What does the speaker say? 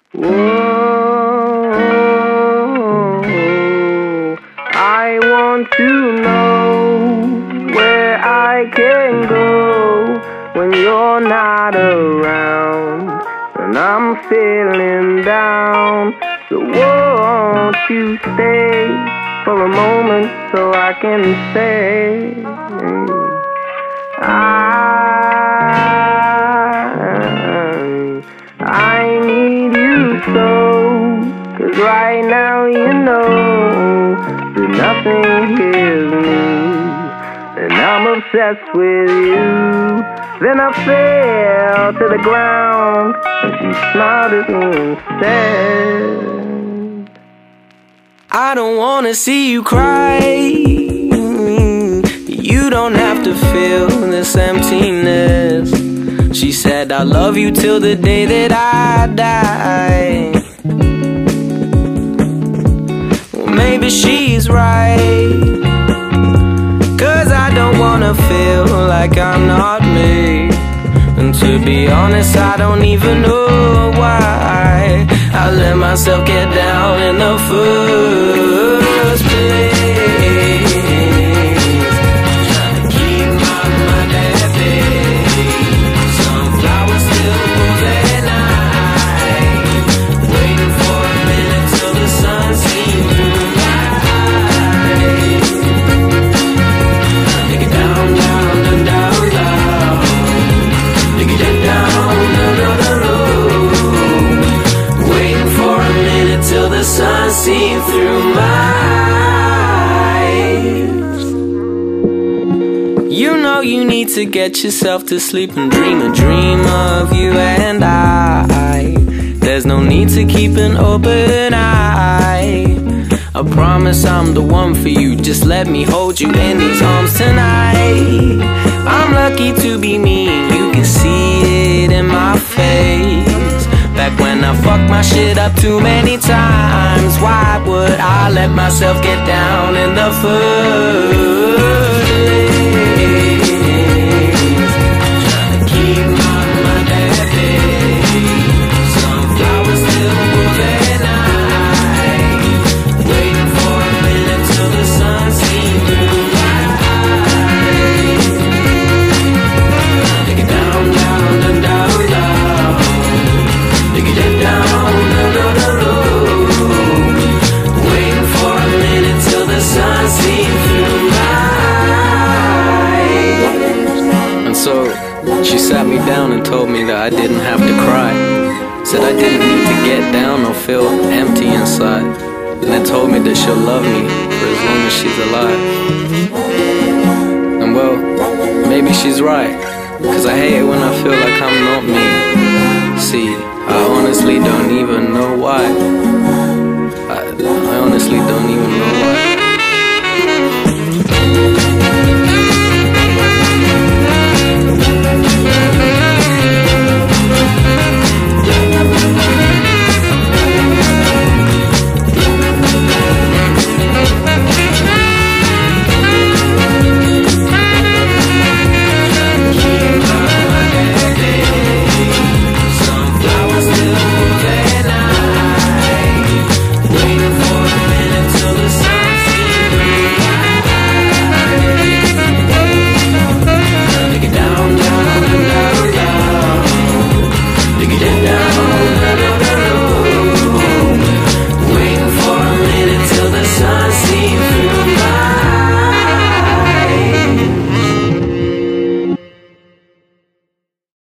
Whoa, I want to know where I can go when you're not around, and I'm feeling down. So won't you stay for a moment so I can say I need you so, 'cause right now you know that nothing heals me, and I'm obsessed with you. Then I fell to the ground, and she smiled at me and said, I don't wanna see you cry. You don't have to feel this emptiness. She said, I love you till the day that I die. Well, maybe she's right, 'cause I don't wanna feel like I'm not me. And to be honest, I don't even know why I let myself get down in the first place. Seen through my eyes. You know you need to get yourself to sleep and dream a dream of you and I. There's no need to keep an open eye. I promise I'm the one for you. Just let me hold you in these arms tonight. I'm lucky to be me, you can see it in my face. Back when I fucked my shit up too many times, why would I let myself get down in the first place? Trying to keep my mind at bay. Sunflowers still moving night. Waiting for a minute till the sun seems through my eyes. Take it down, down, down, down, down. Take it down, no, no, no, no. Waiting for a minute till the sun seems through my eyes. And so she sat me down and told me that I didn't have to cry. Said I didn't need to get down or feel empty inside. And then told me that she'll love me for as long as she's alive. And well, maybe she's right, 'cause I hate it when I feel like I'm not me. See, I honestly don't even know why. I honestly don't even know why.